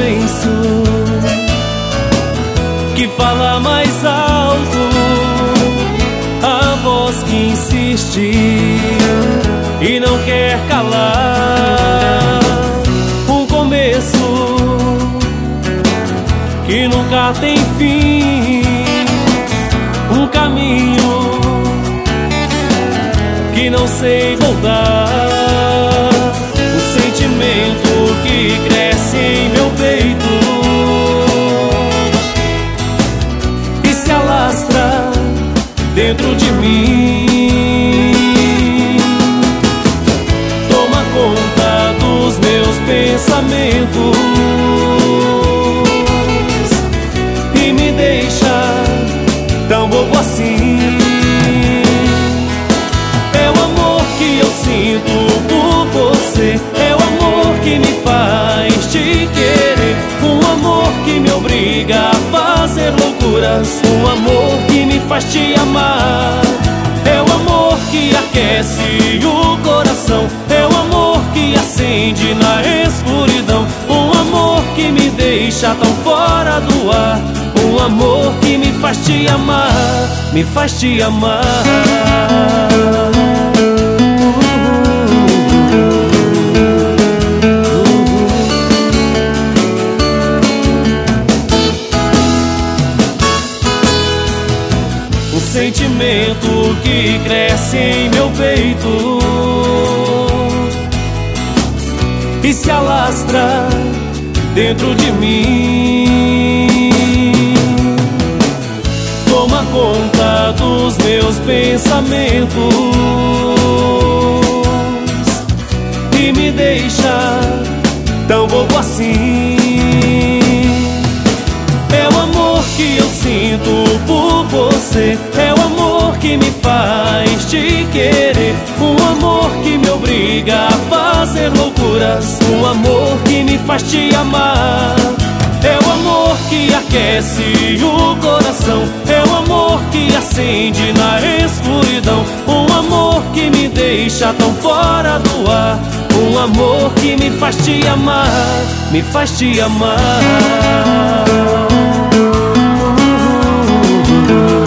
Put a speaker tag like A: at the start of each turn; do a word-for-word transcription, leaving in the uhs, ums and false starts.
A: silêncio que fala mais alto, a voz que insiste e não quer calar. Um começo que nunca tem fim, um caminho que não sei voltar, um sentimento que cresce em meu peito e se alastra dentro de mim. Toma conta dos meus pensamentos e me deixa tão bobo assim. É o amor que eu sinto por você, é o amor que me faz te querer, um amor que me obriga a fazer loucuras, um amor que me faz te amar. É o amor que aquece o coração, é o amor que acende na escuridão, um amor que me deixa tão fora do ar, um amor que me faz te amar, me faz te amar. Um sentimento que cresce em meu peito e se alastra dentro de mim. Toma conta dos meus pensamentos e me deixa tão bobo assim. É o amor que eu sinto por você, é o amor que me faz te querer, um amor que me obriga a fazer loucuras, um amor que me faz te amar. É o amor que aquece o coração, é o amor que acende na escuridão, um amor que me deixa tão fora do ar, um amor que me faz te amar, me faz te amar.